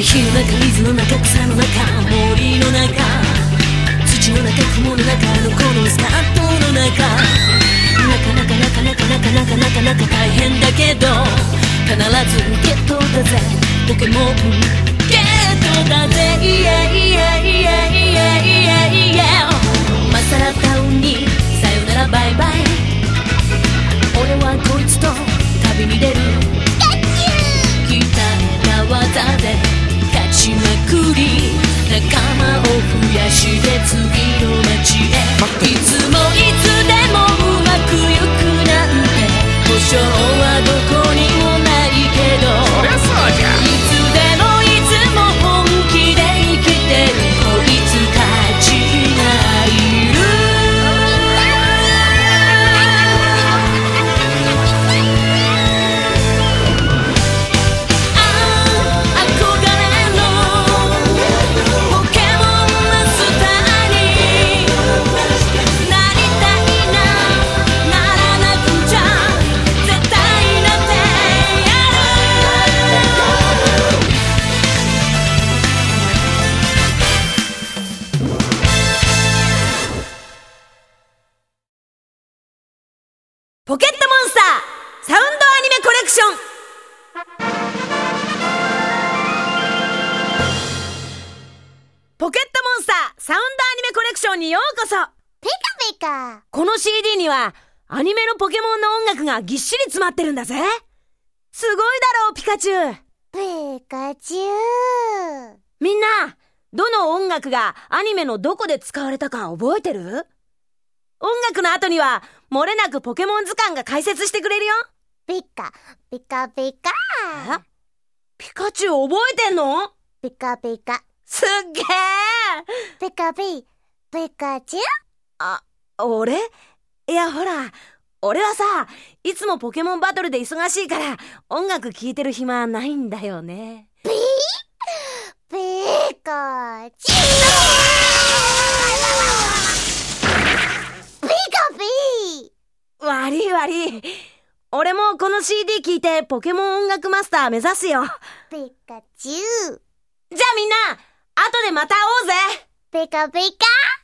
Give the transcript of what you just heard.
火の中、水の中、草の中、森の中、土の中、雲の中のこのスカートの中、なかなか大変だけど必ずゲットだぜ、ポケモンゲットだぜ、マサラタウンにさよならバイバイ、俺はこいつと旅に出る、鍛えた技で勝ちまくり、仲間を増やして次の街へ、いつもいつでもうまくいくなんて保証はどこにもないけど、 そりゃそうじゃ。 いつでもいつも本気で生きてるこいつたちがいる。ポケットモンスターサウンドアニメコレクション。ポケットモンスターサウンドアニメコレクションにようこそ。 ピカピカ。 この CD にはアニメのポケモンの音楽がぎっしり詰まってるんだぜ。すごいだろうピカチュウ。 ピカチュウ。 みんなどの音楽がアニメのどこで使われたか覚えてる？音楽の後には漏れなくポケモン図鑑が解説してくれるよ。 ピカピカピカ。 ピカチュウ覚えてんの？ ピカピカ。 すっげー。 ピカピカチュウ。 俺？いやほら、俺はさ、いつもポケモンバトルで忙しいから音楽聴いてる暇ないんだよね。 ピカチュウ。 悪い。俺もこの CD 聴いてポケモン音楽マスター目指すよ。 ピカチュウ。 じゃあみんな、後でまた会おうぜ。 ピカピカ。